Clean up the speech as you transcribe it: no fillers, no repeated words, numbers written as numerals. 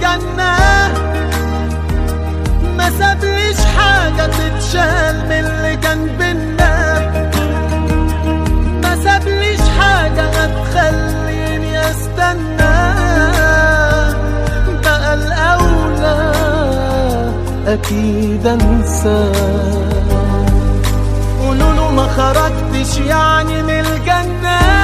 الجنة، ما سابليش حاجة تتشال من اللي كان بينا، ما سابليش حاجة هتخليني استنى، بقى الأولى أكيد أنساه. قولوله ما خرجتش يعني من الجنة،